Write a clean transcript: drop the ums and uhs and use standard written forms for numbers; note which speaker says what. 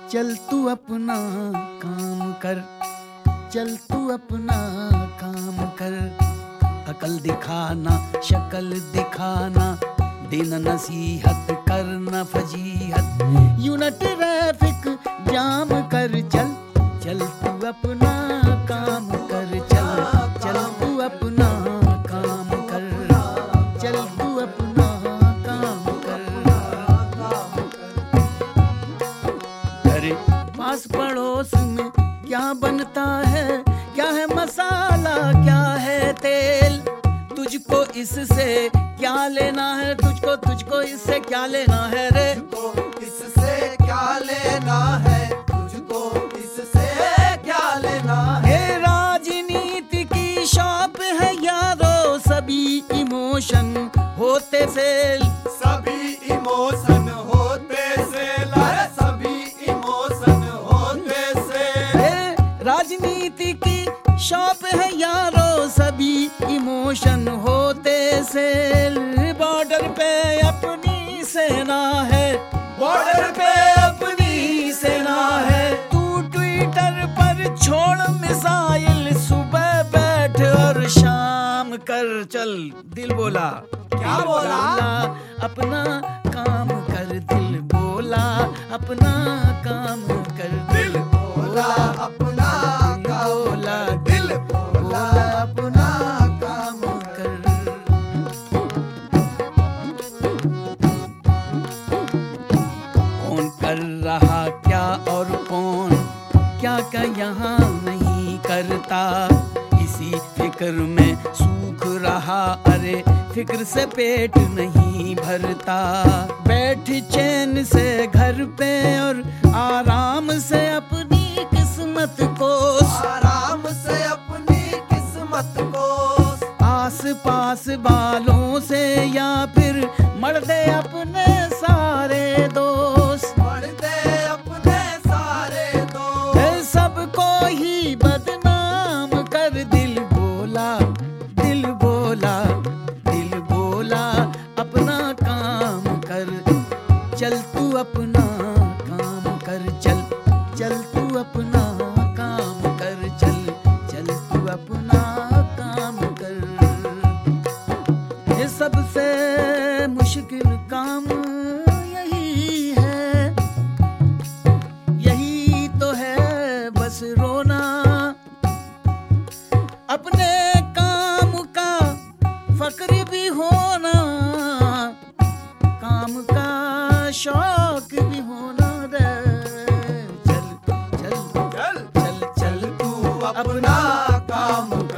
Speaker 1: चल तू अपना काम कर, चल तू अपना काम कर। अकल दिखाना शक्ल दिखाना, देना नसीहत करना फजीहत, यूं न ट्रैफिक जाम कर। चल चल तू अपना काम कर, चल चल तू अपना काम कर, चल तू अपना काम कर। अरे पास पड़ोस में क्या बनता है, क्या है मसाला क्या है तेल, तुझको इससे क्या लेना है, तुझको इससे क्या लेना है रे,
Speaker 2: तुझको इससे क्या लेना है, तुझको इससे क्या लेना है।
Speaker 1: ये राजनीति की शॉप है यारो, सभी इमोशन होते सेल,
Speaker 2: सभी इमोशन होते सेल, सभी इमोशन होते सेल।
Speaker 1: राजनीति की शॉप है यारो, सभी इमोशन होते सेल। बॉर्डर पे अपनी सेना है,
Speaker 2: बॉर्डर पे अपनी सेना है।
Speaker 1: तू ट्विटर पर छोड़ मिसाइल, सुबह बैठ और शाम कर। चल दिल बोला,
Speaker 2: क्या बोला?
Speaker 1: अपना काम कर, दिल बोला अपना काम कर,
Speaker 2: दिल बोला अपना काम
Speaker 1: बोला,
Speaker 2: दिल बोला अपना काम कर।
Speaker 1: कौन कर रहा क्या और कौन क्या क्या यहाँ नहीं करता, इसी फिक्र में सूख रहा, अरे फिक्र से पेट नहीं भरता। बैठ चैन से घर पे और आराम से अपनी किस्मत को,
Speaker 2: आराम से अपनी किस्मत को,
Speaker 1: आस पास बालों से या फिर मर दे अपने सारे दोस्त,
Speaker 2: मर दे अपने सारे दोस्त।
Speaker 1: सबको ही बदनाम कर। दिल बोला, दिल बोला, दिल बोला अपना काम कर, चल तू अपना काम कर, चल चल तू अपना काम कर, चल चल तू अपना काम कर। ये सबसे मुश्किल काम यही है, यही तो है बस रोना, अपने काम का फक्र भी होना, काम का शौक भी होना रे। चल चल
Speaker 2: चल
Speaker 1: चल चल
Speaker 2: तू अपना काम